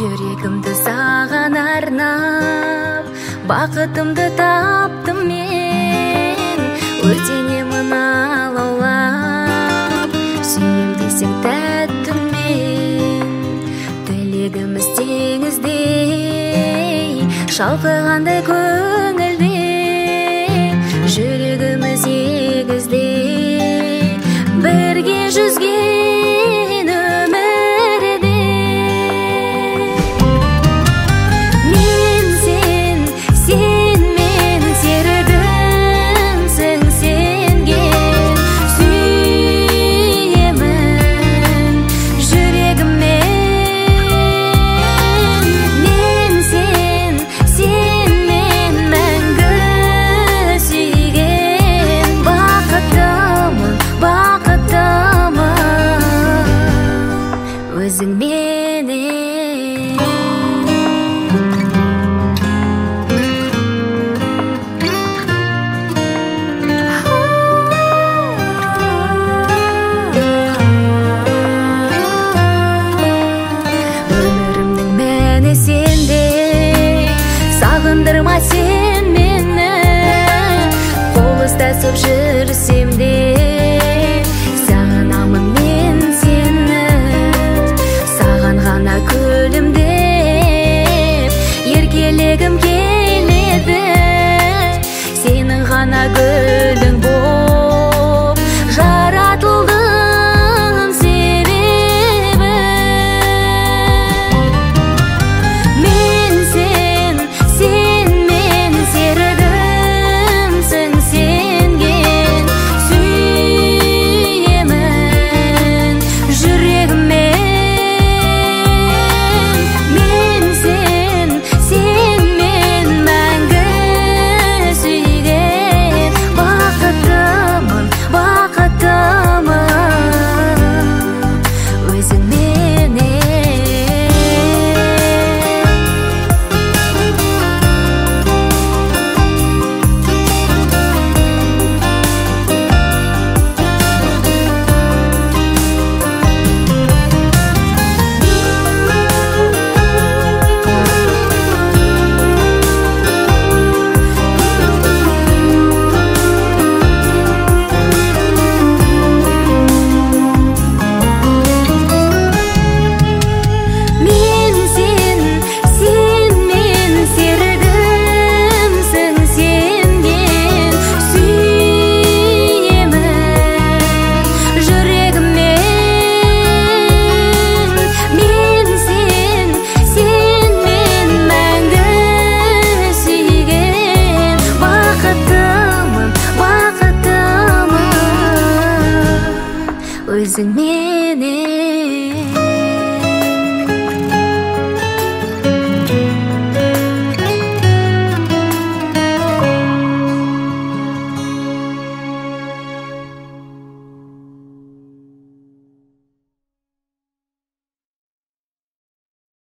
жүрегімді саған арнап, бақытымды таптым мен. Өртенемін алаулап, сүйем десең тәттіммен. Тілегіміз теңіздей, шалқығандай көңілде, жүрегіміз егіздей, бірге жүзген өмірде. Мен сен, сен мен серігімсің сенген, сүйемін жүрегіммен. Мен сен, сен мен мәңгі сүйген, бақыттымын, бақыттымын өзіңменен. Өмірімнің мәні сенде, сағындырма сен мені. Қол ұстасып жүрсем де, сағынамын мен сені. Саған ғана күлімдеп еркелегім келеді, сенің ғана гүлің боп жаратылдым себебі. Мен сен, сен мен серігімсің сенген, сүйемін жүрегіммен. Мен сен, сен мен мәңгі сүйген, бақыттымын, бақыттымын өзіңменен. Мен сен, сен мен серігімсің сенген, сүйемін жүрегіммен. Мен сен, сен мен мәңгі сүйген, бақыттымын, бақыттымын өзіңменен.